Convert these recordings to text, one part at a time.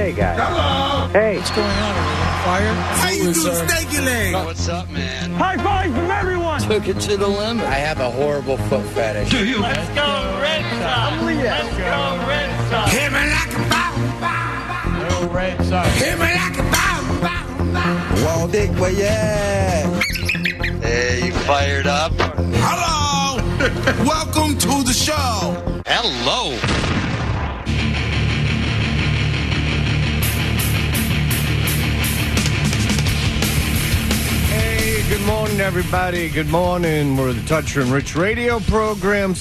Hey, guys. Hello. Hey. What's going on? Are we on fire? How you do, Snaky Leg? What's up, man? High five from everyone. Took it to the limit. I have a horrible foot fetish. Do you? Let's go Red Sox. Let's go Red Sox. Hit me like a bomb. Go Red Sox. Hit me like a bomb. Well, Dick, where you at? Hey, you fired up? Hello. Welcome to the show. Hello. Hey, good morning, everybody. Good morning. We're the Toucher and Rich radio program,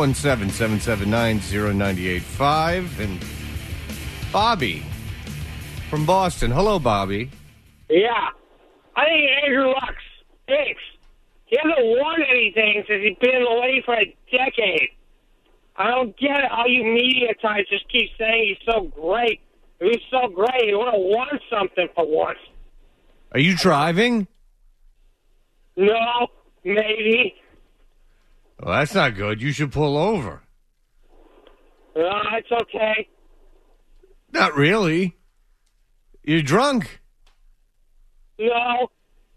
617-779-0985. And Bobby from Boston. Hello, Bobby. Yeah. I think Andrew Luck stinks. He hasn't won anything since he's been in the league for a decade. I don't get it. All you media types just keep saying he's so great. If he's so great, he would have won something for once. Are you driving? No, maybe. Well, that's not good. You should pull over. It's okay. Not really. You're drunk. No.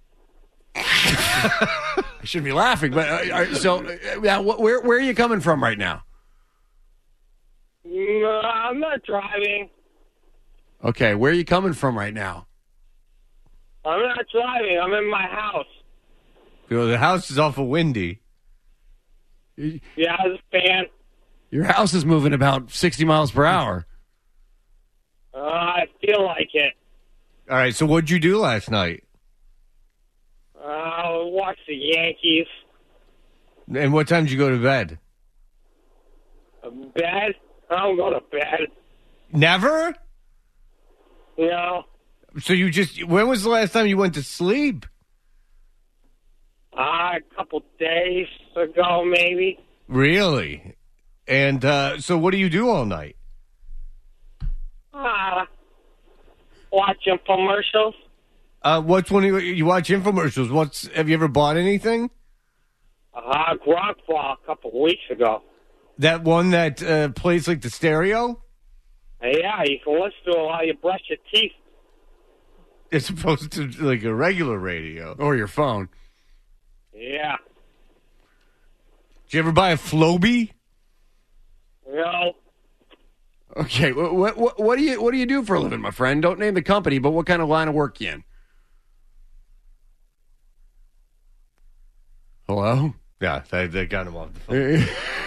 I shouldn't be laughing, but where are you coming from right now? No, I'm not driving. Okay, where are you coming from right now? I'm not driving. I'm in my house. The house is awful windy. Yeah, I was a fan. Your house is moving about 60 miles per hour. I feel like it. All right, so what'd you do last night? Watch the Yankees. And what time did you go to bed? Bed? I don't go to bed. Never? No. So when was the last time you went to sleep? A couple days ago, maybe. Really? And so what do you do all night? Watching commercials. What's one you watch infomercials? Have you ever bought anything? Gronk ball a couple weeks ago. That one that plays like the stereo? Yeah, you can listen to it while you brush your teeth. As opposed to like a regular radio. Or your phone. Yeah. Did you ever buy a Floby? No. Okay, what do you do for a living, my friend? Don't name the company, but what kind of line of work you in? Hello? Yeah, that got him off the phone.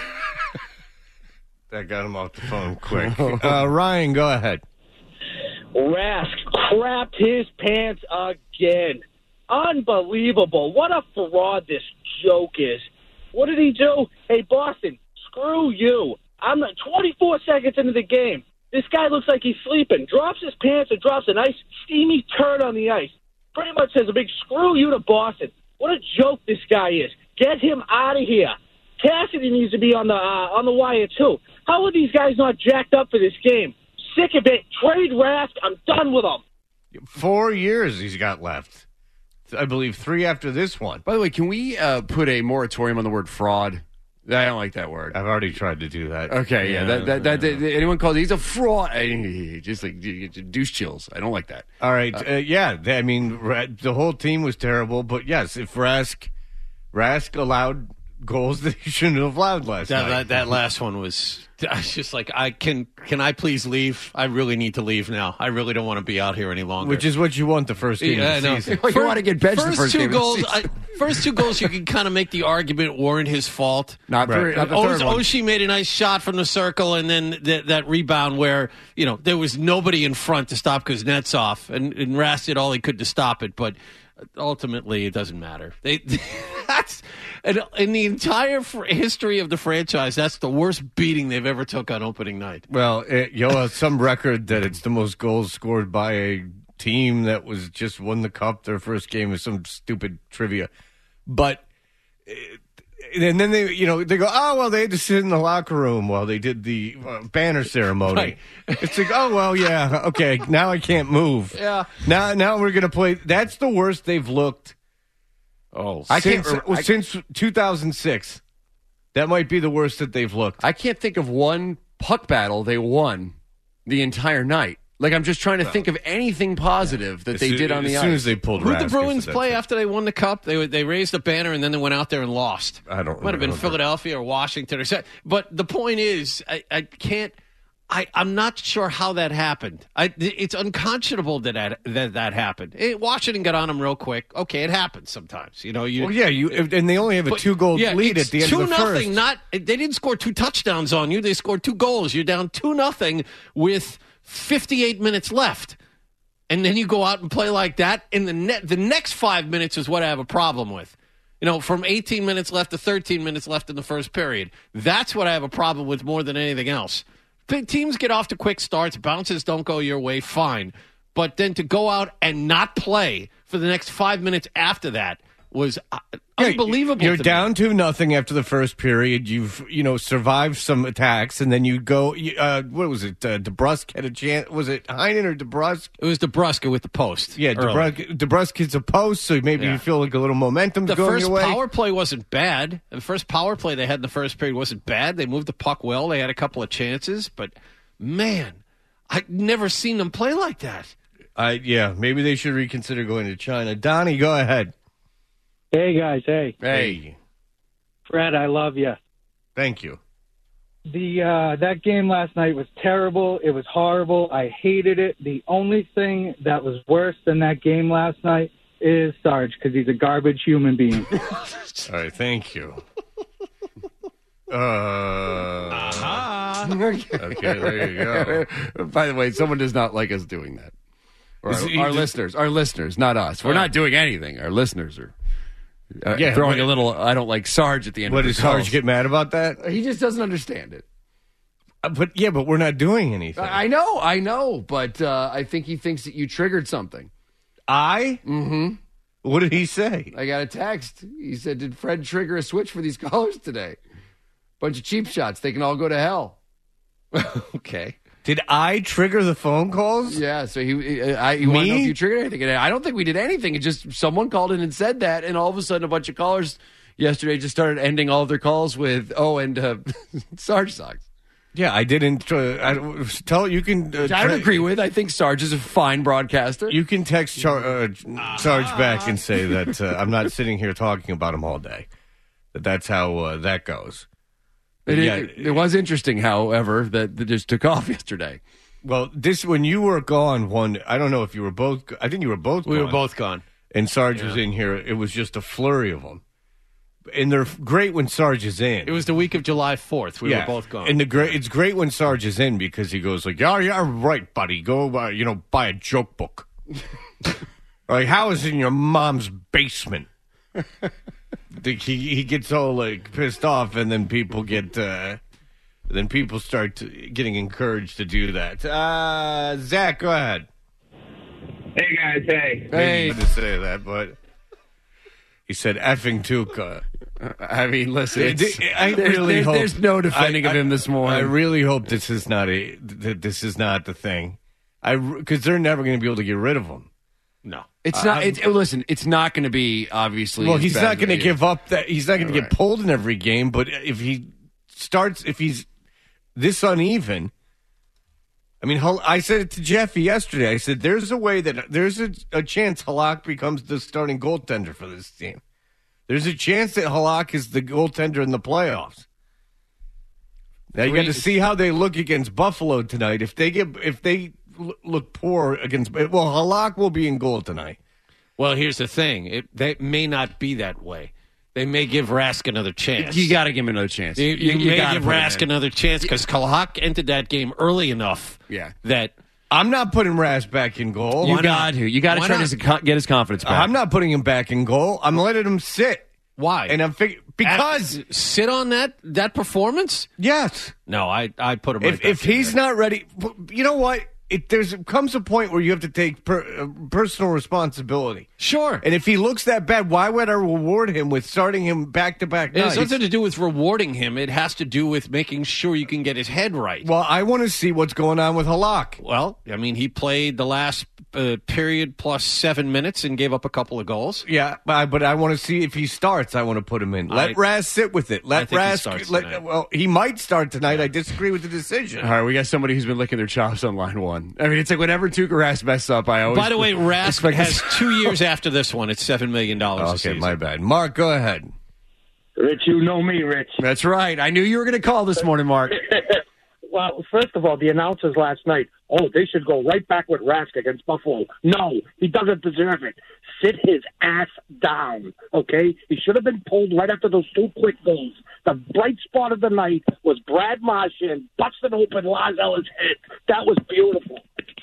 That got him off the phone quick. Ryan, go ahead. Rask crapped his pants again. Unbelievable. What a fraud this joke is. What did he do? Hey, Boston, screw you. I'm 24 seconds into the game. This guy looks like he's sleeping. Drops his pants and drops a nice steamy turd on the ice. Pretty much says a big screw you to Boston. What a joke this guy is. Get him out of here. Cassidy needs to be on the wire, too. How are these guys not jacked up for this game? Sick of it. Trade Rask. I'm done with him. 4 years he's got left. I believe 3 after this one. By the way, can we put a moratorium on the word fraud? I don't like that word. I've already tried to do that. Okay, yeah. That anyone calls he's a fraud. Just like douche chills. I don't like that. All right. I mean, the whole team was terrible. But yes, if Rask allowed goals that he shouldn't have allowed last night. That last one was just like, can I please leave? I really need to leave now. I really don't want to be out here any longer. Which is what you want the first game of the season. You want to get benched the first game of the season. First 2 goals, you can kind of make the argument weren't his fault. Not the third one. Oshie made a nice shot from the circle, and then that rebound where there was nobody in front to stop Kuznetsov, and Rask did all he could to stop it, but ultimately it doesn't matter. That's in the entire history of the franchise, that's the worst beating they've ever took on opening night. Well, some record that it's the most goals scored by a team that was just won the cup their first game is some stupid trivia. But and then they go, oh, well, they had to sit in the locker room while they did the banner ceremony. Right. It's like, oh, well, yeah, okay, now I can't move. Yeah. Now we're going to play. That's the worst they've looked. Oh, since 2006. That might be the worst that they've looked. I can't think of one puck battle they won the entire night. Like, I'm just trying to think of anything positive that they did on the as ice. soon as they pulled Who'd the Rask, Bruins that's play it. after they won the cup? They raised a banner and then they went out there and lost. I don't Might have been remember. Philadelphia or Washington or something. But the point is, I can't. I'm not sure how that happened. It's unconscionable that happened. Washington got on them real quick. Okay, it happens sometimes. You know, Well, yeah, and they only have a 2-goal lead at the end of the first. 2-0. They didn't score 2 touchdowns on you. They scored 2 goals. You're down 2-0 with 58 minutes left. And then you go out and play like that. And the next 5 minutes is what I have a problem with. You know, from 18 minutes left to 13 minutes left in the first period. That's what I have a problem with more than anything else. Teams get off to quick starts. Bounces don't go your way, fine. But then to go out and not play for the next 5 minutes after that was unbelievable. You're to down me. 2-0 after the first period. You've survived some attacks, and then you go. What was it? DeBrusk had a chance. Was it Heinen or DeBrusk? It was DeBrusk with the post. Yeah, DeBrusk hits a post, so maybe you feel like a little momentum's The going first your way. power play wasn't bad. The first power play they had in the first period wasn't bad. They moved the puck well. They had a couple of chances, but man, I've never seen them play like that. Maybe they should reconsider going to China. Donnie, go ahead. Hey, guys. Hey. Fred, I love you. Thank you. That game last night was terrible. It was horrible. I hated it. The only thing that was worse than that game last night is Sarge, because he's a garbage human being. All right, thank you. Okay, there you go. By the way, someone does not like us doing that. Or Is he- our listeners, not us. We're not doing anything. Our listeners are Yeah, throwing but- a little, I don't like Sarge at the end What, of the does Sarge calls. get mad about that? He just doesn't understand it. But we're not doing anything. I know, but I think he thinks that you triggered something. Mm-hmm. What did he say? I got a text. He said, did Fred trigger a switch for these callers today? Bunch of cheap shots. They can all go to hell. Okay. Did I trigger the phone calls? Yeah, so you want to know if you triggered anything. And I don't think we did anything. It just someone called in and said that, and all of a sudden a bunch of callers yesterday just started ending all of their calls with, Sarge sucks. Yeah, I didn't. Tell you can. Which I would agree with. I think Sarge is a fine broadcaster. You can text Sarge back and say that I'm not sitting here talking about him all day. That's how that goes. It was interesting, however, that just took off yesterday. Well, when you were gone, I don't know if you were both. I think you were both. We gone. were both gone. And Sarge was in here. It was just a flurry of them. And they're great when Sarge is in. It was the week of July 4th. We were both gone. And it's great when Sarge is in because he goes like, "Yeah, right, buddy. Go, buy a joke book." Like, how is it in your mom's basement? He gets all like pissed off, and then people start getting encouraged to do that. Zach, go ahead. Hey, guys. Hey. Hey, to say that, but he said effing Tuca. I mean, listen, there's no defending of him this morning. I really hope this is not the thing. Because they're never going to be able to get rid of him. No, it's not. Listen, it's not going to be obviously. Well, as he's bad not as going to it give is. up that. He's not going to get pulled in every game. But if he's this uneven. I mean, I said it to Jeffy yesterday. I said there's a way that there's a chance Halak becomes the starting goaltender for this team. There's a chance that Halak is the goaltender in the playoffs. Now you got to see how they look against Buffalo tonight. If they look poor against, Halak will be in goal tonight. Well, here's the thing: they may not be that way. They may give Rask another chance. You got to give him another chance. You may gotta give put him Rask in. another chance because Halak entered that game early enough. Yeah. That I'm not putting Rask back in goal. You got to. You got to Why try not? to get his confidence back. I'm not putting him back in goal. I'm letting him sit. Why? And I'm because sit on that performance. Yes. No, I put him. If he's not ready, you know what? Comes a point where you have to take personal responsibility. Sure. And if he looks that bad, why would I reward him with starting him back-to-back It nights? has nothing to do with rewarding him. It has to do with making sure you can get his head right. Well, I want to see what's going on with Halak. Well, I mean, he played the last period plus 7 minutes and gave up a couple of goals. Yeah, but I want to see if he starts. I want to put him in. Let Raz sit with it. Let I think he Raz. starts tonight. Well, he might start tonight. I disagree with the decision. All right, we got somebody who's been licking their chops on line one. on. I mean, it's like whenever Tuukka Rask messes up, I always. By the way, Rask expect has 2 years after this one. It's $7 million a Okay, season. my bad. Mark, go ahead. Rich, you know me, Rich. That's right. I knew you were going to call this morning, Mark. Well, first of all, the announcers last night, they should go right back with Rask against Buffalo. No, he doesn't deserve it. Sit his ass down, okay? He should have been pulled right after those 2 quick goals. The bright spot of the night was Brad Marchand busting open Lars Eller's head. That was beautiful.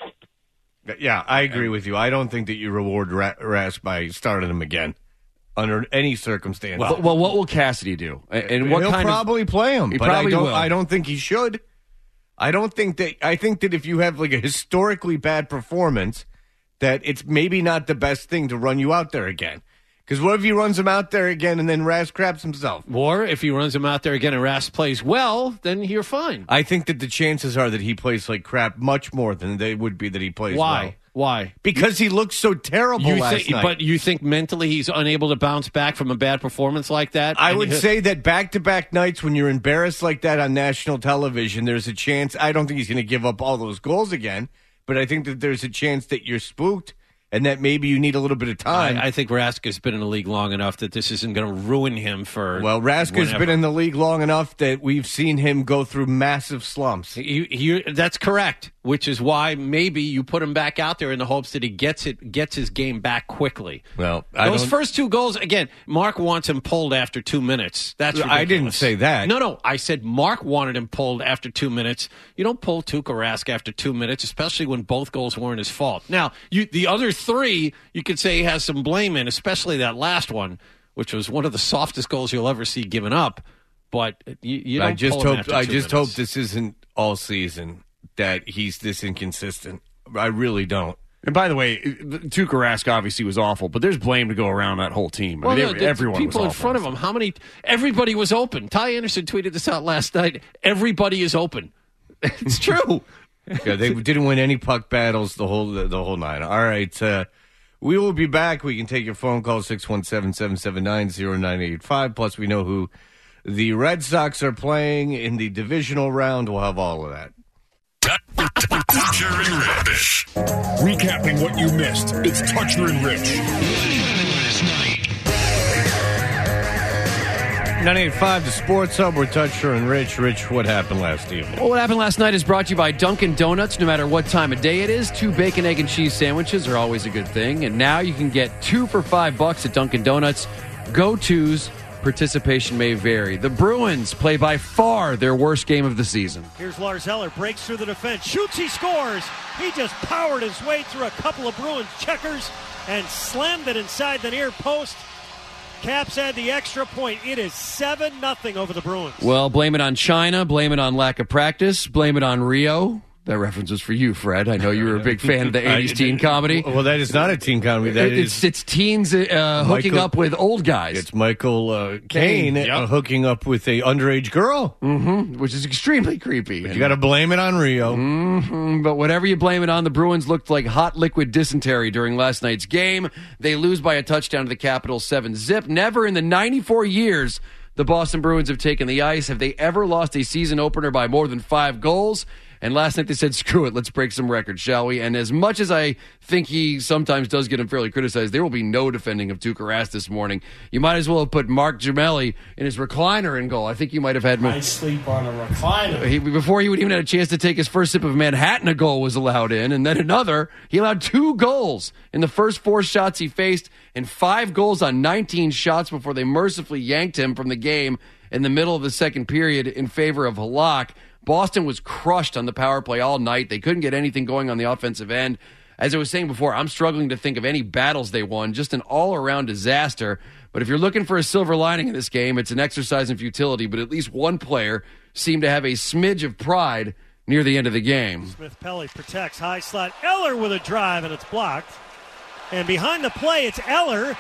Yeah, I agree with you. I don't think that you reward Rask by starting him again under any circumstance. Well, what will Cassidy do? And what he'll kind probably play him, He but probably will. I don't think he should. I think that if you have like a historically bad performance, that it's maybe not the best thing to run you out there again. Because what if he runs him out there again and then Rask craps himself? Or if he runs him out there again and Rask plays well, then you're fine. I think that the chances are that he plays like crap much more than they would be that he plays Why? well. Why? Because he looked so terrible last night. But you think mentally he's unable to bounce back from a bad performance like that? I would say that back-to-back nights when you're embarrassed like that on national television, there's a chance. I don't think he's going to give up all those goals again, but I think that there's a chance that you're spooked and that maybe you need a little bit of time. I think Rask has been in the league long enough that this isn't going to ruin him for. Well, Rask has been in the league long enough that we've seen him go through massive slumps. That's correct, which is why maybe you put him back out there in the hopes that he gets his game back quickly. Well, those first 2 goals, again, Mark wants him pulled after 2 minutes. That's ridiculous. I didn't say that. No, I said Mark wanted him pulled after 2 minutes. You don't pull Tuukka Rask after 2 minutes, especially when both goals weren't his fault. Now, the other 3, you could say he has some blame in, especially that last one, which was one of the softest goals you'll ever see given up. But you don't pull him after 2 I just minutes. hope this isn't all season that he's this inconsistent. I really don't. And by the way, Tuukka Rask obviously was awful, but there's blame to go around that whole team. Well, everyone people was in front of him. Everybody was open. Ty Anderson tweeted this out last night. Everybody is open. It's true. Yeah, they didn't win any puck battles the whole night. All right, we will be back. We can take your phone call 617-779-0985. Plus, we know who the Red Sox are playing in the divisional round. We'll have all of that. Toucher and Rich. Recapping what you missed. It's Toucher and Rich. 98.5, the Sports Hub. We're Toucher and Rich. Rich, what happened last evening? Well, what happened last night is brought to you by Dunkin' Donuts. No matter what time of day it is, 2 bacon, egg, and cheese sandwiches are always a good thing. And now you can get 2 for $5 at Dunkin' Donuts. Go-tos. Participation may vary. The Bruins play by far their worst game of the season. Here's Lars Eller, breaks through the defense, shoots, he scores. He just powered his way through a couple of Bruins checkers and slammed it inside the near post. Caps had the extra point. It is 7-0 over the Bruins. Well, blame it on China, blame it on lack of practice, blame it on Rio. That reference was for you, Fred. I know you were a big fan of the 80s teen comedy. Well, that is not a teen comedy. It's teens hooking up with old guys. It's Michael Caine hooking up with a underage girl. Mm-hmm, which is extremely creepy. But you got to blame it on Rio. Mm-hmm, but whatever you blame it on, the Bruins looked like hot liquid dysentery during last night's game. They lose by a touchdown to the Capitals 7-0. Never in the 94 years the Boston Bruins have taken the ice have they ever lost a season opener by more than 5 goals. And last night they said, screw it, let's break some records, shall we? And as much as I think he sometimes does get unfairly criticized, there will be no defending of Tuukka Rask this morning. You might as well have put Mark Gimelli in his recliner in goal. I think you might have had... I sleep on a recliner. Before he would even have a chance to take his first sip of Manhattan, a goal was allowed in, and then another. He allowed 2 goals in the first 4 shots he faced and 5 goals on 19 shots before they mercifully yanked him from the game in the middle of the second period in favor of Halak. Boston was crushed on the power play all night. They couldn't get anything going on the offensive end. As I was saying before, I'm struggling to think of any battles they won. Just an all-around disaster. But if you're looking for a silver lining in this game, it's an exercise in futility. But at least one player seemed to have a smidge of pride near the end of the game. Smith-Pelly protects, high slot. Eller with a drive, and it's blocked. And behind the play, it's Eller.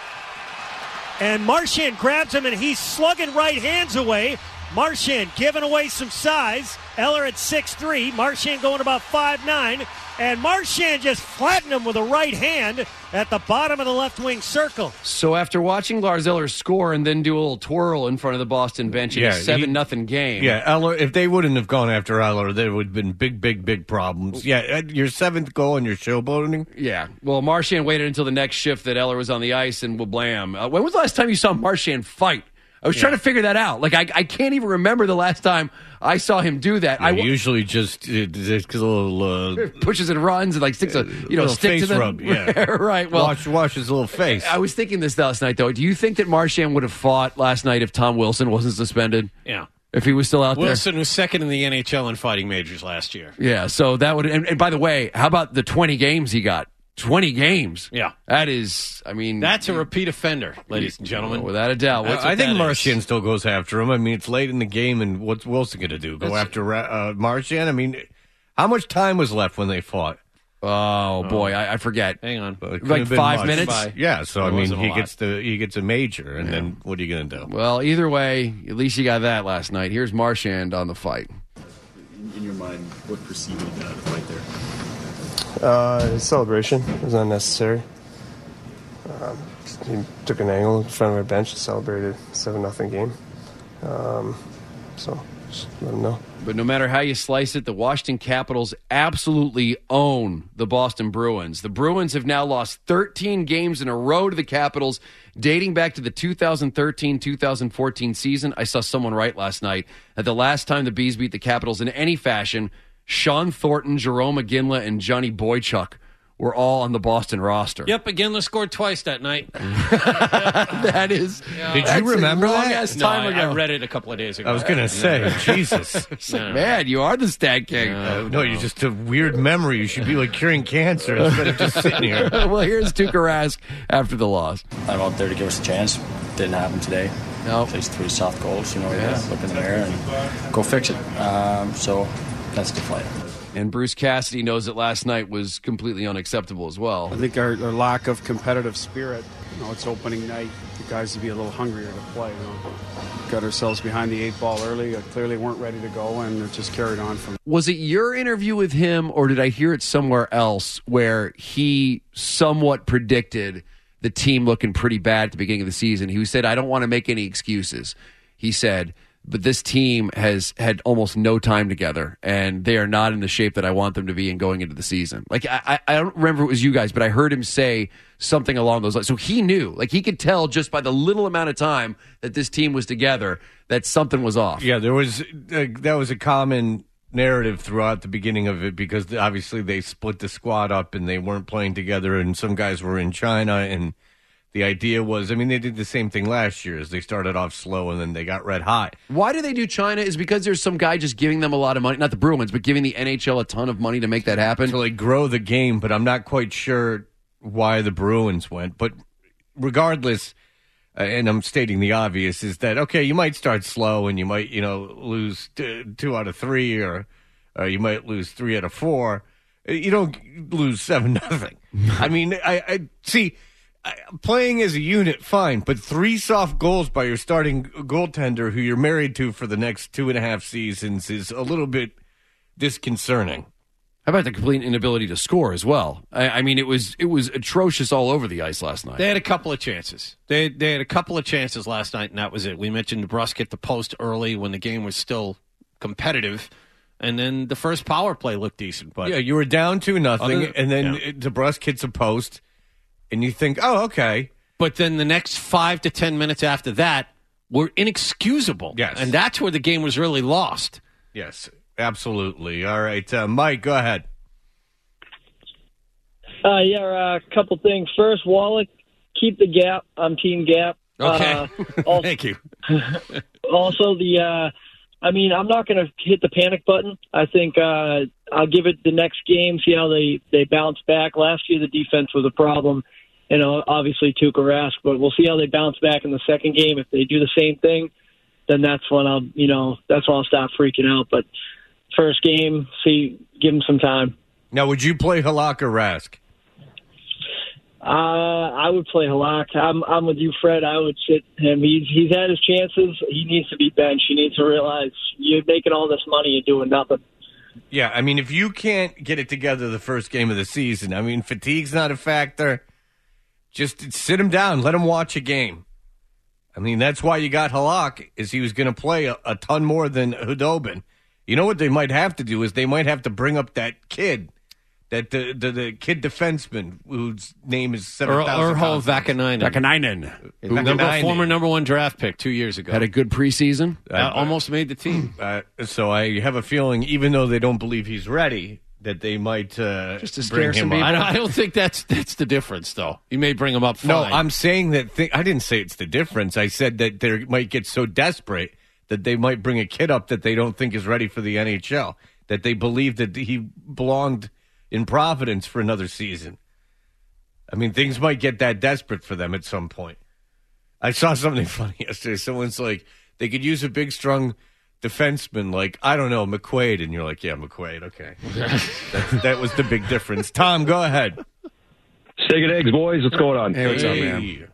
And Marchand grabs him, and he's slugging right hands away. Marchand giving away some size. Eller at 6'3". Marchand going about 5'9". and Marchand just flattened him with a right hand at the bottom of the left wing circle. So after watching Lars Eller score and then do a little twirl in front of the Boston bench in a 7-0 game. Yeah, Eller, if they wouldn't have gone after Eller, there would have been big problems. Yeah, your seventh goal and your showboating. Yeah, well, Marchand waited until the next shift that Eller was on the ice, and blam. When was the last time you saw Marchand fight? I was trying to figure that out. Like, I can't even remember the last time I saw him do that. Yeah, usually just a little pushes and runs and like sticks a stick face to them. rub. Yeah, right. Well, wash his little face. I was thinking this last night though. Do you think that Marchand would have fought last night if Tom Wilson wasn't suspended? Yeah. If he was still out Wilson was second in the NHL in fighting majors last year. Yeah. So that would. And by the way, how about the 20 games he got? 20 games. Yeah. That is, I mean... That's a repeat offender, ladies and gentlemen. Without a doubt. I think Marchand still goes after him. I mean, it's late in the game, and what's Wilson going to do? Go after Marchand? I mean, how much time was left when they fought? Oh, boy, I forget. Hang on. Like 5 minutes? Yeah, so, I mean, he gets a major, and then what are you going to do? Well, either way, at least you got that last night. Here's Marchand on the fight. In your mind, what preceded the fight there? Celebration. It was unnecessary. He took an angle in front of our bench and celebrated 7-0 game. So just let him know. But no matter how you slice it, the Washington Capitals absolutely own the Boston Bruins. The Bruins have now lost 13 games in a row to the Capitals, dating back to the 2013-2014 season. I saw someone write last night that the last time the Bees beat the Capitals in any fashion, Sean Thornton, Jerome McGinley, and Johnny Boychuk were all on the Boston roster. Yep, McGinley scored twice that night. That is... Did you remember that? I read it a couple of days ago. I was going to say, Jesus. Man, you are the stat king. No, you're just a weird memory. You should be like curing cancer instead of just sitting here. Well, here's Tuukka Rask after the loss. I'm out there to give us a chance. Didn't happen today. No. Faced 3 soft goals. You gotta look in the mirror and go fix it. So that's the fight. And Bruce Cassidy knows that last night was completely unacceptable as well. I think our lack of competitive spirit, it's opening night, the guys to be a little hungrier to play. Got ourselves behind the 8 ball early, clearly weren't ready to go, and it just carried on from. Was it your interview with him, or did I hear it somewhere else where he somewhat predicted the team looking pretty bad at the beginning of the season? He said, I don't want to make any excuses. He said, but this team has had almost no time together, and they are not in the shape that I want them to be in going into the season. Like, I don't remember if it was you guys, but I heard him say something along those lines. So he knew. Like, he could tell just by the little amount of time that this team was together that something was off. Yeah, there was that was a common narrative throughout the beginning of it because obviously they split the squad up and they weren't playing together, and some guys were in China, and the idea was, I mean, they did the same thing last year as they started off slow and then they got red hot. Why do they do China? Is because there's some guy just giving them a lot of money, not the Bruins, but giving the NHL a ton of money to make that happen? To like grow the game, but I'm not quite sure why the Bruins went. But regardless, and I'm stating the obvious, is that, okay, you might start slow and you might, lose 2 out of 3 or you might lose 3 out of 4. You don't lose 7-0. I mean, I see... Playing as a unit, fine, but 3 soft goals by your starting goaltender who you're married to for the next 2.5 seasons is a little bit disconcerting. How about the complete inability to score as well? I mean, it was atrocious all over the ice last night. They had a couple of chances. They had a couple of chances last night, and that was it. We mentioned DeBrusk hit the post early when the game was still competitive, and then the first power play looked decent. But yeah, you were down 2-0, and then DeBrusk hits a post. And you think, oh, okay. But then the next 5 to 10 minutes after that were inexcusable. Yes. And that's where the game was really lost. Yes, absolutely. All right, Mike, go ahead. A couple things. First, Wallach, keep the gap. I'm Team Gap. Okay. Thank you. Also, I'm not going to hit the panic button. I think I'll give it the next game, see how they bounce back. Last year, the defense was a problem. Obviously Tuukka Rask, but we'll see how they bounce back in the second game. If they do the same thing, then that's when I'll stop freaking out. But first game, give him some time. Now, would you play Halak or Rask? I would play Halak. I'm with you, Fred. I would sit him. He's had his chances. He needs to be benched. He needs to realize you're making all this money and doing nothing. Yeah, I mean, if you can't get it together the first game of the season, I mean, fatigue's not a factor. Just sit him down, let him watch a game. I mean, that's why you got Halak, is he was going to play a ton more than Hudobin. You know what they might have to do is they might have to bring up that kid, that the kid defenseman whose name is 7,000. Urho Vakanainen. Former number 1 draft pick 2 years ago. Had a good preseason. Almost made the team. So I have a feeling, even though they don't believe he's ready, that they might just to scare some people. I don't think that's the difference, though. You may bring him up fine. No, I'm saying that. I didn't say it's the difference. I said that they might get so desperate that they might bring a kid up that they don't think is ready for the NHL, that they believe that he belonged in Providence for another season. I mean, things might get that desperate for them at some point. I saw something funny yesterday. Someone's like, they could use a big, strong defenseman, like, I don't know, McQuaid. And you're like, yeah, McQuaid, okay. that was the big difference. Tom, go ahead. Steak and eggs, boys. What's going on? Hey, what's up, man?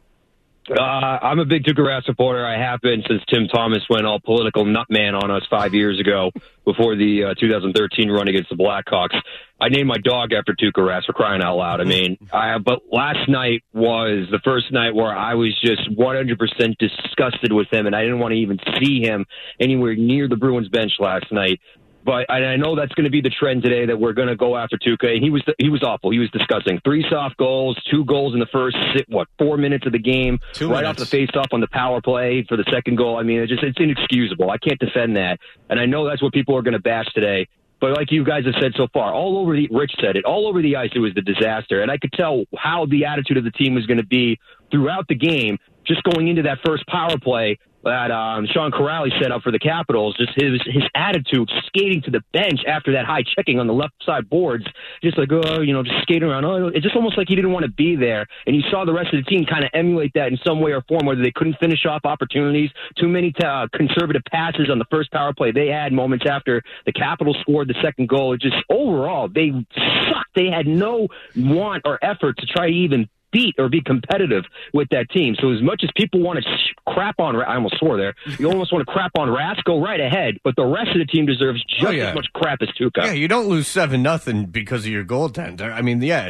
I'm a big Tuukka Rask supporter. I have been since Tim Thomas went all political nutman on us 5 years ago before the 2013 run against the Blackhawks. I named my dog after Tuukka Rask, for crying out loud. I mean, but last night was the first night where I was just 100% disgusted with him, and I didn't want to even see him anywhere near the Bruins bench last night. But I know that's going to be the trend today, that we're going to go after Tuukka. And he was awful. He was disgusting. 3 soft goals, 2 goals in the first 4 minutes of the game, right off the face-off on the power play for the second goal. I mean, it's inexcusable. I can't defend that. And I know that's what people are going to bash today. But like you guys have said so far, Rich said it, all over the ice, it was the disaster. And I could tell how the attitude of the team was going to be throughout the game, just going into that first power play that Sean Corrali set up for the Capitals. Just his attitude, skating to the bench after that high checking on the left side boards, just like, just skating around. It's just almost like he didn't want to be there. And you saw the rest of the team kind of emulate that in some way or form, whether they couldn't finish off opportunities, too many conservative passes on the first power play they had moments after the Capitals scored the second goal. It just, overall, they sucked. They had no want or effort to try to even beat or be competitive with that team. So as much as people want to crap on, I almost swore there, you almost want to crap on Rask, go right ahead, but the rest of the team deserves just as much crap as Tuukka. Yeah, you don't lose 7-0 because of your goaltender. I mean, yeah,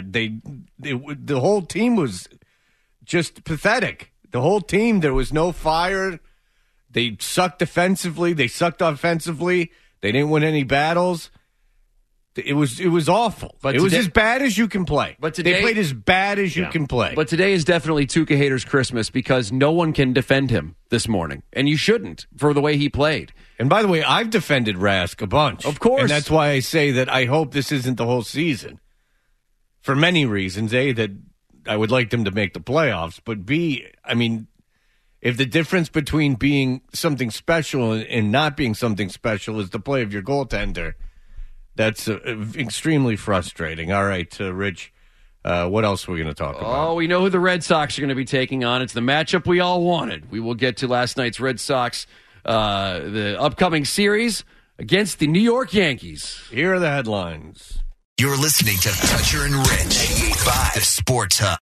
the whole team was just pathetic. The whole team, there was no fire. They sucked defensively. They sucked offensively. They didn't win any battles. It was awful. But it was as bad as you can play. But today, they played as bad as you can play. But today is definitely Tuukka haters' Christmas because no one can defend him this morning. And you shouldn't for the way he played. And by the way, I've defended Rask a bunch. Of course. And that's why I say that I hope this isn't the whole season. For many reasons. A, that I would like them to make the playoffs. But B, I mean, if the difference between being something special and not being something special is the play of your goaltender, that's extremely frustrating. All right, Rich, what else are we going to talk about? Oh, we know who the Red Sox are going to be taking on. It's the matchup we all wanted. We will get to last night's Red Sox, the upcoming series against the New York Yankees. Here are the headlines. You're listening to Toucher and Rich, 88.5 The Sports Hub.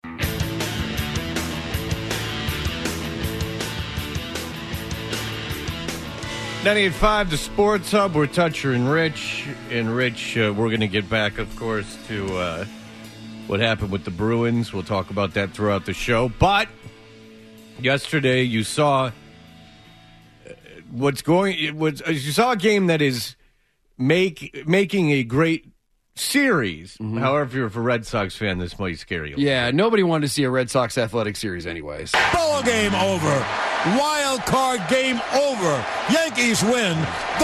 98.5 The Sports Hub. We're Toucher and Rich. And Rich, we're going to get back, of course, to what happened with the Bruins. We'll talk about that throughout the show. But yesterday you saw you saw a game that is making a great series. Mm-hmm. However, if you're a Red Sox fan, this might scare you. Yeah, nobody wanted to see a Red Sox athletic series anyways. Ball game over. Wild card game over. Yankees win.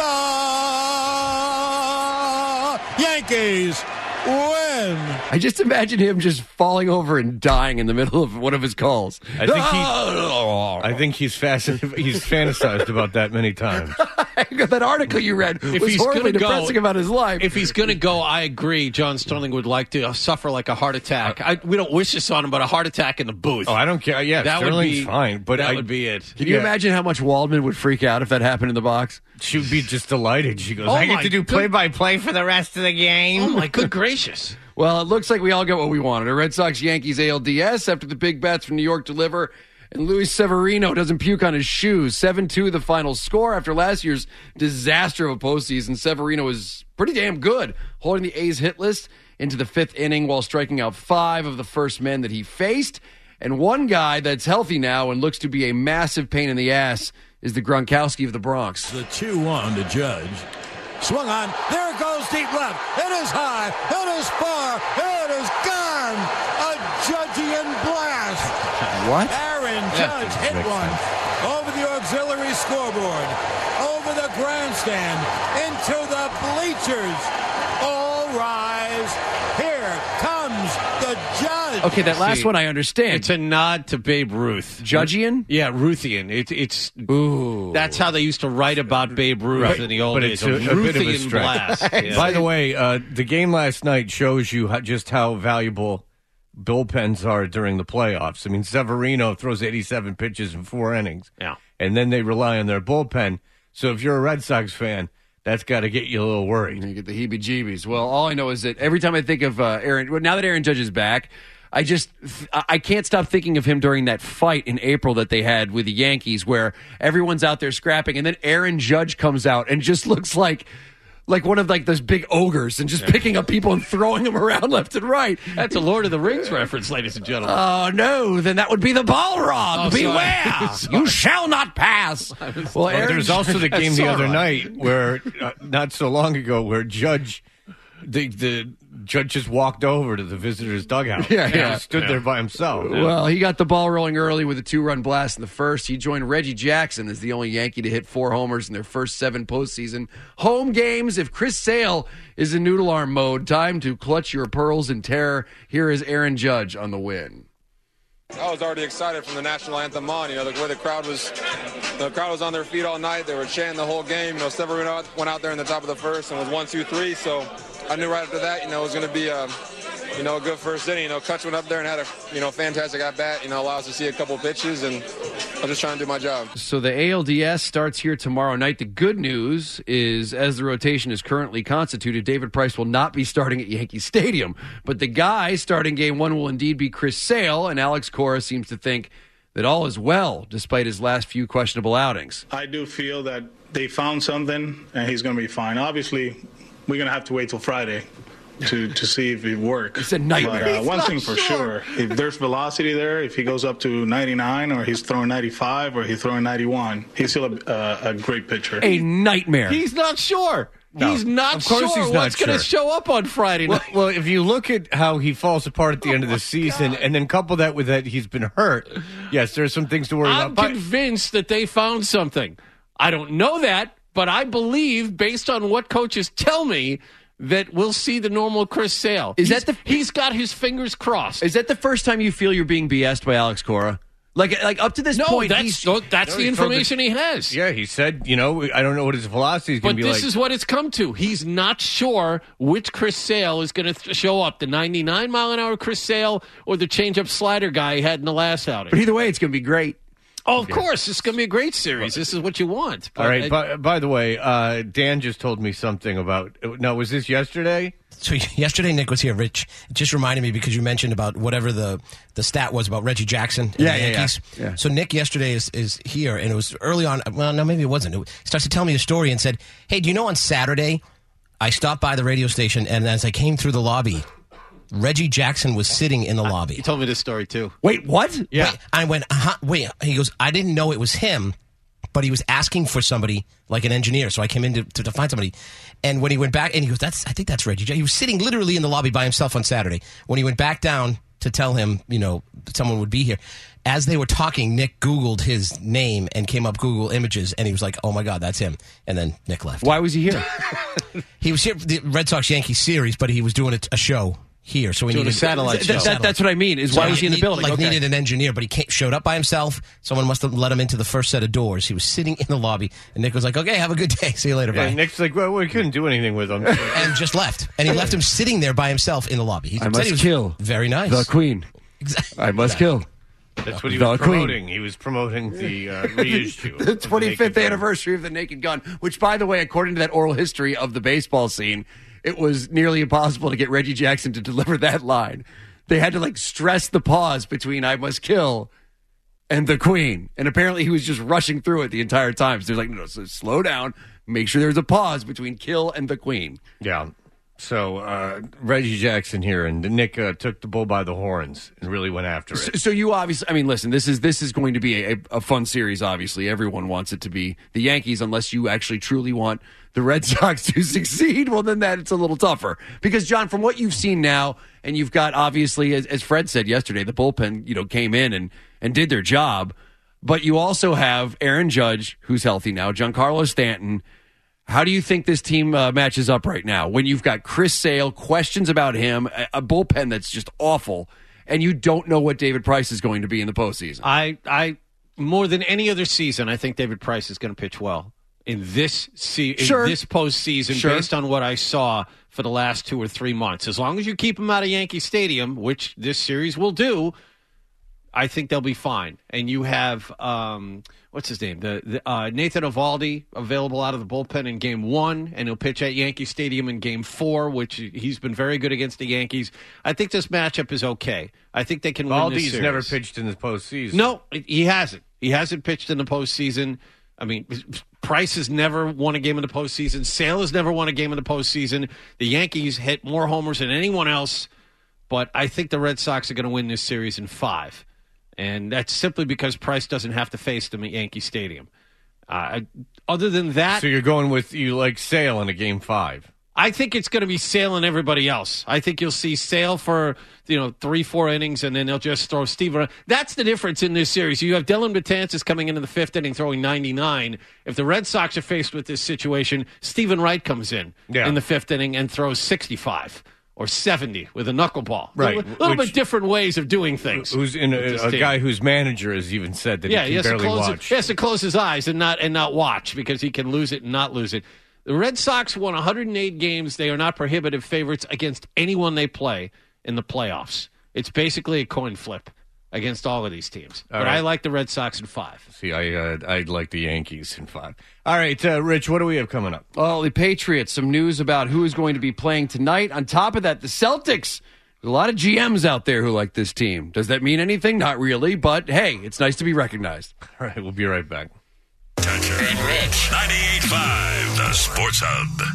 The Yankees win. I just imagine him just falling over and dying in the middle of one of his calls. I think he's fantasized about that many times. That article you read was horribly depressing about his life. If he's going to go, I agree. John Sterling would like to suffer like a heart attack. We don't wish this on him, but a heart attack in the booth. Oh, I don't care. Yeah, that Sterling's would be fine. But that would be it. Can you imagine how much Waldman would freak out if that happened in the box? She would be just delighted. She goes, I get to do play-by-play for the rest of the game. Oh, my good gracious. Well, it looks like we all got what we wanted. A Red Sox-Yankees ALDS after the big bats from New York deliver. And Luis Severino doesn't puke on his shoes. 7-2 the final score. After last year's disaster of a postseason, Severino was pretty damn good, holding the A's hit list into the 5th inning while striking out 5 of the first men that he faced. And one guy that's healthy now and looks to be a massive pain in the ass is the Gronkowski of the Bronx. The 2-1 to Judge. Swung on. There it goes deep left. It is high. It is far. It is gone. A Judgian blast. What? Aaron Judge hit one over the auxiliary scoreboard, over the grandstand, into the bleachers. All rise. Here comes the Judge. Okay, that last one I understand. It's a nod to Babe Ruth. Judgian? Yeah, Ruthian. Ooh. That's how they used to write about Babe Ruth in the old days. But it's a bit of a Ruthian stretch. blast. Yeah. By the way, the game last night shows you just how valuable bullpens are during the playoffs. I mean, Severino throws 87 pitches in 4 innings. Yeah. And then they rely on their bullpen. So if you're a Red Sox fan, that's got to get you a little worried. You get the heebie-jeebies. Well, all I know is that every time I think of Aaron, now that Aaron Judge is back, I can't stop thinking of him during that fight in April that they had with the Yankees where everyone's out there scrapping, and then Aaron Judge comes out and just looks like one of those big ogres and just picking up people and throwing them around left and right. That's a Lord of the Rings reference, ladies and gentlemen. Oh, no, then that would be the Balrog. Beware! You shall not pass. Well, there's also the game the other night where, not so long ago, where Judge, the Judge just walked over to the visitor's dugout. Yeah. He stood there by himself. Well, he got the ball rolling early with a 2-run blast in the first. He joined Reggie Jackson as the only Yankee to hit 4 homers in their first 7 postseason home games. If Chris Sale is in noodle arm mode, time to clutch your pearls in terror. Here is Aaron Judge on the win. I was already excited from the national anthem on. The way the crowd was on their feet all night. They were chanting the whole game. Severino went out there in the top of the first and was 1-2-3. So I knew right after that, it was going to be a good first inning. Kutch went up there and had a fantastic at bat. Allowed us to see a couple pitches, and I was just trying to do my job. So the ALDS starts here tomorrow night. The good news is, as the rotation is currently constituted, David Price will not be starting at Yankee Stadium. But the guy starting Game 1 will indeed be Chris Sale, and Alex Cora seems to think that all is well, despite his last few questionable outings. I do feel that they found something, and he's going to be fine. Obviously, we're going to have to wait till Friday to see if it works. It's a nightmare. But, one thing for sure, if there's velocity there, if he goes up to 99 or he's throwing 95 or he's throwing 91, he's still a great pitcher. A nightmare. He's not sure. No. He's not Of course sure he's not what's going to sure. show up on Friday night. Well, if you look at how he falls apart at the end of the season and then couple that with that he's been hurt, yes, there's some things to worry I'm about. convinced that they found something. I don't know that, but I believe, based on what coaches tell me, that we'll see the normal Chris Sale. He's got his fingers crossed. Is that the first time you feel you're being BS'd by Alex Cora? Like up to this point, that's the information he has. Yeah, he said, I don't know what his velocity is going to be like. But this is what it's come to. He's not sure which Chris Sale is going to show up, the 99-mile-an-hour Chris Sale or the change-up slider guy he had in the last outing. But either way, it's going to be great. Oh, of course. It's going to be a great series. This is what you want. All right. By the way, Dan just told me something about. Now, was this yesterday? So yesterday, Nick was here. Rich, it just reminded me because you mentioned about whatever the stat was about Reggie Jackson and the Yankees. Yeah. So Nick yesterday is here, and it was early on. Well, no, maybe it wasn't. He starts to tell me a story and said, "Hey, do you know on Saturday, I stopped by the radio station, and as I came through the lobby, Reggie Jackson was sitting in the lobby." He told me this story, too. Wait, what? Yeah. Wait, I went, wait. He goes, I didn't know it was him, but he was asking for somebody, like an engineer. So I came in to find somebody. And when he went back, and he goes, I think that's Reggie Jackson. He was sitting literally in the lobby by himself on Saturday. When he went back down to tell him, someone would be here, as they were talking, Nick Googled his name and came up Google Images, and he was like, oh, my God, that's him. And then Nick left. Why was he here? He was here for the Red Sox-Yankees series, but he was doing a show here. So we needed a satellite show. That's what I mean, is why was he in the building? Needed an engineer, but he showed up by himself. Someone must have let him into the first set of doors. He was sitting in the lobby, and Nick was like, okay, have a good day. See you later, bye. Yeah, Nick's like, well, we couldn't do anything with him. And just left. And he left him sitting there by himself in the lobby. I must kill. Very nice. The Queen. Exactly. I must kill. That's what he was promoting. He was promoting the reissue. The 25th anniversary of the Naked Gun, which, by the way, according to that oral history of the baseball scene, it was nearly impossible to get Reggie Jackson to deliver that line. They had to stress the pause between I must kill and the Queen. And apparently he was just rushing through it the entire time. So there's like, no, so slow down. Make sure there's a pause between kill and the Queen. Yeah. So Reggie Jackson here, and Nick took the bull by the horns and really went after it. So you obviously, I mean, listen, this is going to be a fun series, obviously. Everyone wants it to be the Yankees, unless you actually truly want the Red Sox to succeed. Well, then it's a little tougher. Because, John, from what you've seen now, and you've got, obviously, as Fred said yesterday, the bullpen, came in and did their job. But you also have Aaron Judge, who's healthy now, Giancarlo Stanton. How do you think this team matches up right now when you've got Chris Sale, questions about him, a bullpen that's just awful, and you don't know what David Price is going to be in the postseason? I more than any other season, I think David Price is going to pitch well in this this postseason based on what I saw for the last 2 or 3 months. As long as you keep him out of Yankee Stadium, which this series will do, I think they'll be fine. And you have what's his name? The Nathan Eovaldi available out of the bullpen in Game 1, and he'll pitch at Yankee Stadium in Game 4, which he's been very good against the Yankees. I think this matchup is okay. I think they can win this series. Eovaldi's never pitched in the postseason. No, he hasn't. He hasn't pitched in the postseason. I mean, Price has never won a game in the postseason. Sale has never won a game in the postseason. The Yankees hit more homers than anyone else, but I think the Red Sox are going to win this series in 5. And that's simply because Price doesn't have to face them at Yankee Stadium. Other than that... So you're going with, you like Sale in a Game 5? I think it's going to be Sale and everybody else. I think you'll see Sale for 3-4 innings, and then they'll just throw Steve around. That's the difference in this series. You have Dylan Betances coming into the 5th inning throwing 99. If the Red Sox are faced with this situation, Stephen Wright comes in the 5th inning and throws 65. Or 70 with a knuckleball. Right. A little bit different ways of doing things. Who's in a guy whose manager has even said that he can barely watch. He has to close his eyes and not watch because he can lose it and not lose it. The Red Sox won 108 games. They are not prohibitive favorites against anyone they play in the playoffs. It's basically a coin flip against all of these teams. But I like the Red Sox in 5. See, I like the Yankees in 5. All right, Rich, what do we have coming up? Well, the Patriots, some news about who is going to be playing tonight. On top of that, the Celtics. There's a lot of GMs out there who like this team. Does that mean anything? Not really, but hey, it's nice to be recognized. All right, we'll be right back. Toucher and Rich. 98.5, the Sports Hub.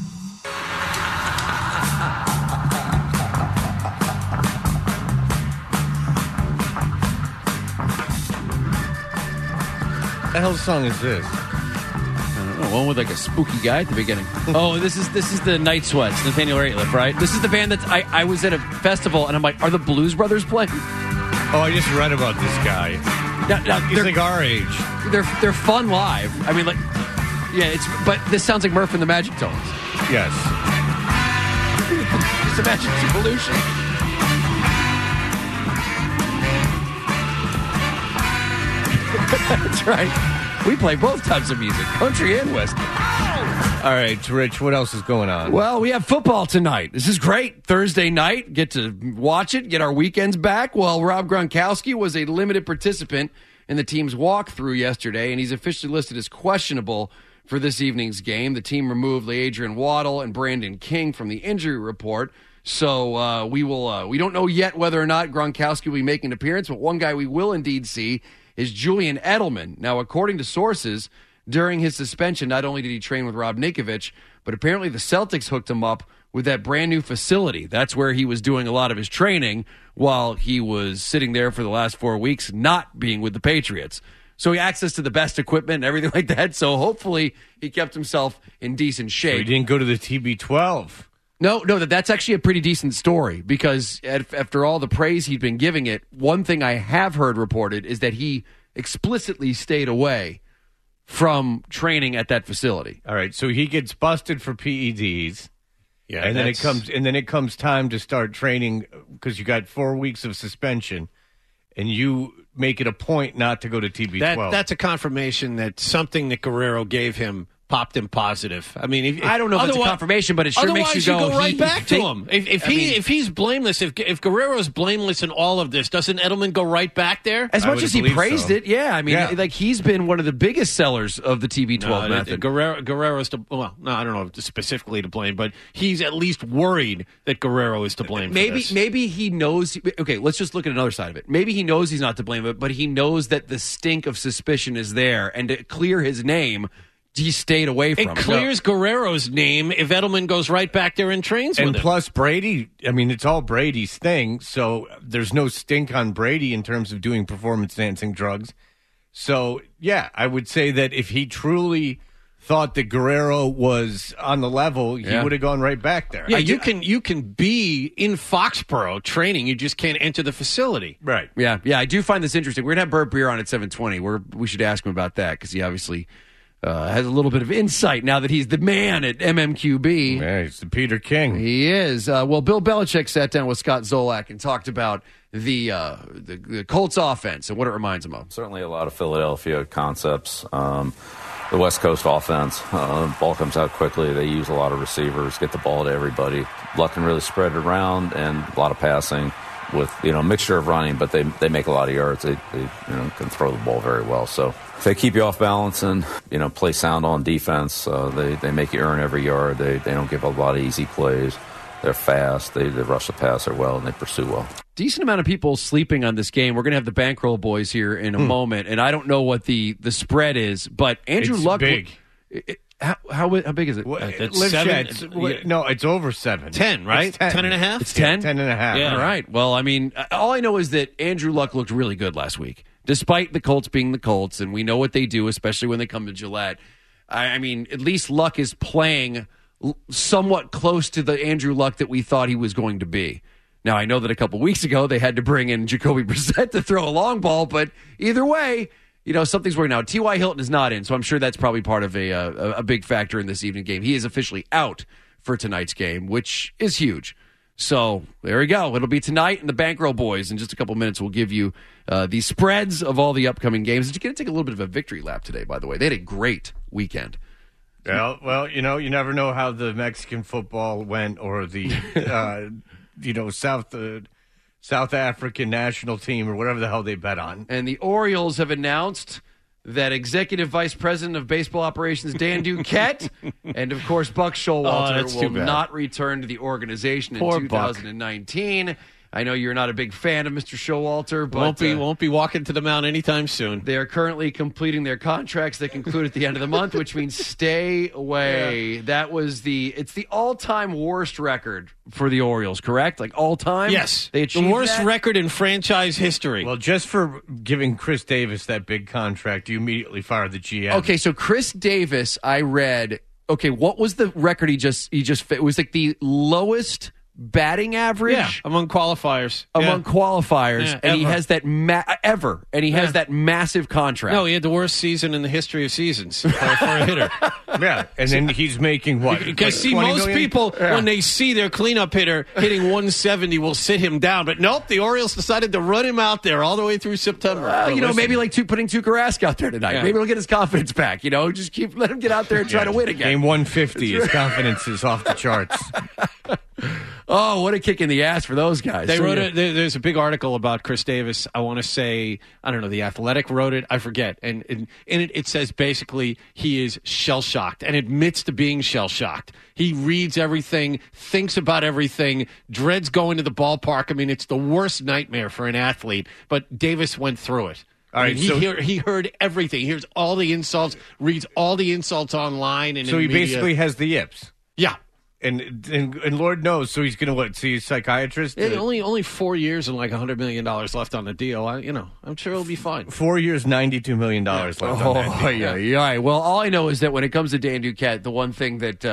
What the hell song is this? I don't know. One with like a spooky guy at the beginning. Oh, this is the Night Sweats, Nathaniel Rateliff, right? This is the band that I was at a festival and I'm like, are the Blues Brothers playing? Oh, I just read about this guy. Now, he's like our age. They're fun live. I mean, like, yeah, but this sounds like Murph and the Magic Tones. Yes. Just imagine evolution. That's right. We play both types of music, country and western. All right, Rich, what else is going on? Well, we have football tonight. This is great. Thursday night, get to watch it, get our weekends back. Well, Rob Gronkowski was a limited participant in the team's walkthrough yesterday, and he's officially listed as questionable for this evening's game. The team removed Adrian Waddle and Brandon King from the injury report. So we don't know yet whether or not Gronkowski will be making an appearance, but one guy we will indeed see is Julian Edelman. Now, according to sources, during his suspension, not only did he train with Rob Ninkovich, but apparently the Celtics hooked him up with that brand new facility. That's where he was doing a lot of his training while he was sitting there for the last 4 weeks, not being with the Patriots. So he access to the best equipment and everything like that. So hopefully he kept himself in decent shape. So he didn't go to the TB12. No, that's actually a pretty decent story because after all the praise he'd been giving it, one thing I have heard reported is that he explicitly stayed away from training at that facility. All right, so he gets busted for PEDs. Yeah, and then it comes time to start training because you got 4 weeks of suspension, and you make it a point not to go to TB12. That's a confirmation that something that Guerrero gave him popped him positive. I mean, I don't know if it's a confirmation, but it sure makes you go right back to him. If he's blameless, if Guerrero's blameless in all of this, doesn't Edelman go right back there? As much as he praised it, yeah. I mean, like he's been one of the biggest sellers of the TB12 method. Guerrero's no, I don't know specifically to blame, but he's at least worried that Guerrero is to blame. Maybe he knows. Okay, let's just look at another side of it. Maybe he knows he's not to blame, but he knows that the stink of suspicion is there, and to clear his name, he stayed away from it. It clears Guerrero's name if Edelman goes right back there and trains with him. And plus Brady, I mean, it's all Brady's thing, so there's no stink on Brady in terms of doing performance-enhancing drugs. So, yeah, I would say that if he truly thought that Guerrero was on the level, he would have gone right back there. Yeah, you can be in Foxborough training, you just can't enter the facility. Right. Yeah, I do find this interesting. We're going to have Bert Breer on at 7:20. We should ask him about that because he obviously has a little bit of insight now that he's the man at MMQB. Yeah, he's the Peter King. He is. Well, Bill Belichick sat down with Scott Zolak and talked about the Colts offense and what it reminds him of. Certainly a lot of Philadelphia concepts. The West Coast offense, ball comes out quickly. They use a lot of receivers, get the ball to everybody. Luck can really spread it around, and a lot of passing with a mixture of running, but they make a lot of yards. They can throw the ball very well. So if they keep you off balance and play sound on defense, they make you earn every yard. They don't give a lot of easy plays. They're fast. They rush the passer well, and they pursue well. Decent amount of people sleeping on this game. We're going to have the Bankroll boys here in a moment, and I don't know what the spread is, but Andrew Luck. Big. How big is it? It's 7. No, it's over 7. 10, right? It's 10. 10 and a half? It's 10? 10 and a half. Yeah. All right. Well, I mean, all I know is that Andrew Luck looked really good last week, despite the Colts being the Colts, and we know what they do, especially when they come to Gillette. I mean, at least Luck is playing somewhat close to the Andrew Luck that we thought he was going to be. Now, I know that a couple weeks ago they had to bring in Jacoby Brissett to throw a long ball, but either way, something's working out. T.Y. Hilton is not in, so I'm sure that's probably part of a big factor in this evening game. He is officially out for tonight's game, which is huge. So there we go. It'll be tonight, and the Bankroll boys in just a couple minutes will give you the spreads of all the upcoming games. It's going to take a little bit of a victory lap today, by the way. They had a great weekend. Well, you never know how the Mexican football went or the, South African national team or whatever the hell they bet on. And the Orioles have announced that Executive Vice President of Baseball Operations Dan Duquette and, of course, Buck Showalter will not return to the organization in 2019. Buck. I know you're not a big fan of Mr. Showalter, but won't be walking to the mound anytime soon. They are currently completing their contracts that conclude at the end of the month, which means stay away. Yeah. It's the all-time worst record for the Orioles, correct? Like all time? Yes. They achieved the worst record in franchise history. Well, just for giving Chris Davis that big contract, you immediately fired the GM. Okay, so Chris Davis, I read, what was the record he just it was like the lowest batting average among qualifiers. And ever. he has that has that massive contract. No, he had the worst season in the history of seasons for a hitter. Yeah, and then he's making what? Because most people, when they see their cleanup hitter hitting 170, will sit him down. But nope, the Orioles decided to run him out there all the way through September. Maybe like putting Tuukka Rask out there tonight. Yeah. Maybe he'll get his confidence back. Just let him get out there and try to win again. Game 150, his confidence is off the charts. Oh, what a kick in the ass for those guys. There's a big article about Chris Davis. I want to say, I don't know, The Athletic wrote it. I forget. And in it says basically he is shell-shocked and admits to being shell-shocked. He reads everything, thinks about everything, dreads going to the ballpark. I mean, it's the worst nightmare for an athlete, but Davis went through it. All right, he heard everything. He hears all the insults, reads all the insults online. And so he basically has the yips. Yeah. And Lord knows, so he's going to see a psychiatrist? Only 4 years and like $100 million left on the deal. I'm sure he'll be fine. 4 years, $92 million left on that deal. Yeah. Well, all I know is that when it comes to Dan Duquette, the one thing that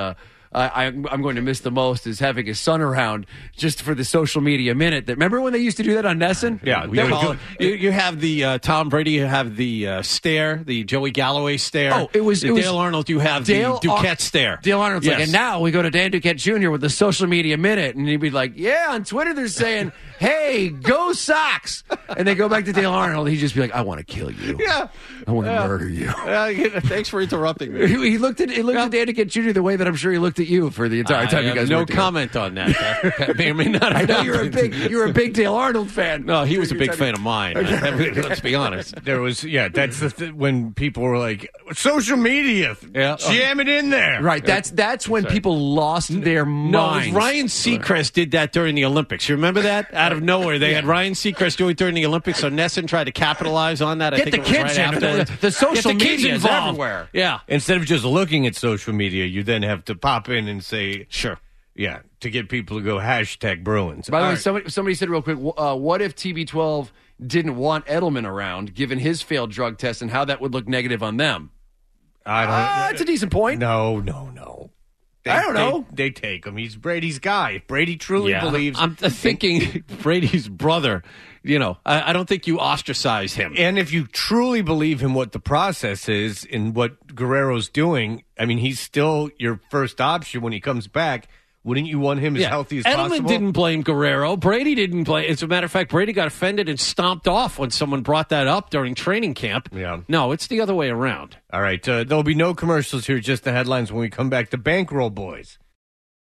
I'm going to miss the most is having his son around just for the social media minute. Remember when they used to do that on Nesson? Yeah, you have the Tom Brady, you have the stare, the Joey Galloway stare. Oh, it was Dale Arnold. You have the Duquette stare. Dale Arnold's like, and now we go to Dan Duquette Jr. with the social media minute, and he'd be like, yeah, on Twitter they're saying, hey, go Sox, and they go back to Dale Arnold. He'd just be like, I want to kill you. Yeah, I want to murder you. Thanks for interrupting me. He looked at Dan Duquette Jr. the way that I'm sure he looked at you for the entire time you guys. No comment on that. That may or may not. I know you're a big Dale Arnold fan. No, he was a big fan of mine. Let's be honest. There was that's when people were like social media, jam it in there. Right. That's when people lost their minds. No, Ryan Seacrest did that during the Olympics. You remember that? Out of nowhere, they had Ryan Seacrest doing it during the Olympics. So Nesson tried to capitalize on that. I think the kids after the social media is everywhere. Yeah. Instead of just looking at social media, you then have to pop in and say, sure. Yeah, to get people to go hashtag Bruins. By the way, somebody said real quick, what if TB12 didn't want Edelman around, given his failed drug test, and how that would look negative on them? I don't. That's a decent point. No. I don't know. They take him. He's Brady's guy. If Brady truly believes. I'm thinking Brady's brother. I don't think you ostracize him. And if you truly believe in what the process is and what Guerrero's doing, I mean, he's still your first option when he comes back. Wouldn't you want him as healthy as possible? Edelman didn't blame Guerrero. Brady didn't blame. As a matter of fact, Brady got offended and stomped off when someone brought that up during training camp. Yeah. No, it's the other way around. All right. There'll be no commercials here, just the headlines when we come back. The Bankroll Boys